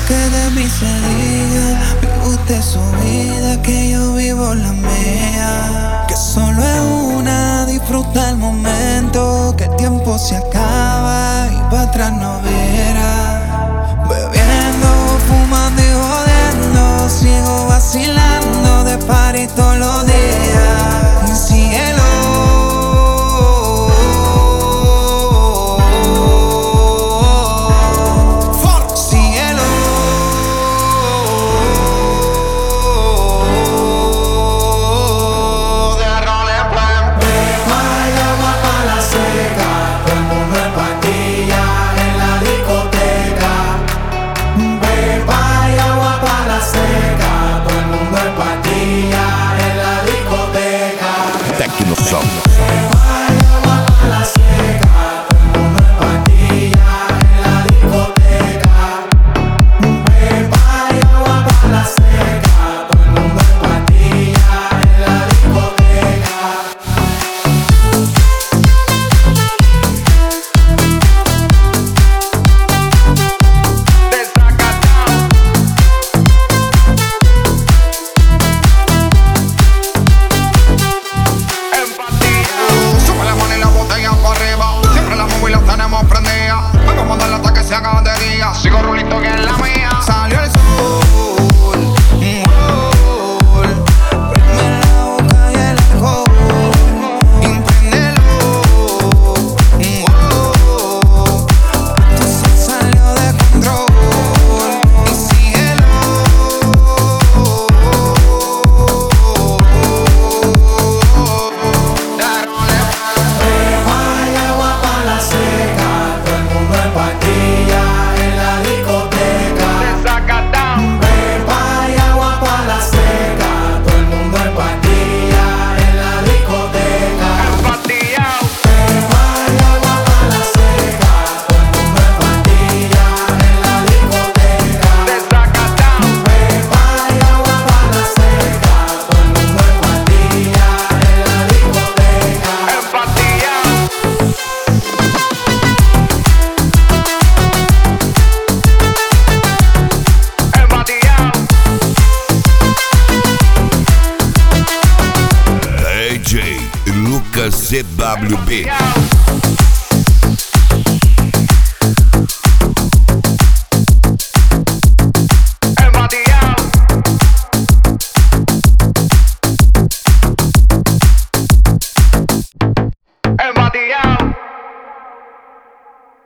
que de mí se diga, vive usted su vida, que yo vivo la mía. Que solo es una, disfruta el momento, que el tiempo se acaba y para atrás no verá. Bebiendo, fumando y jodiendo, sigo vacilando de party todos los días. Mi cielo. Sigo rulito que es la mía. Salió el sol, prende la boca y el alcohol, impréndelo, esto se salió de control y síguelo. Hay agua para la seca, todo el mundo en patilla. Lucas CWB.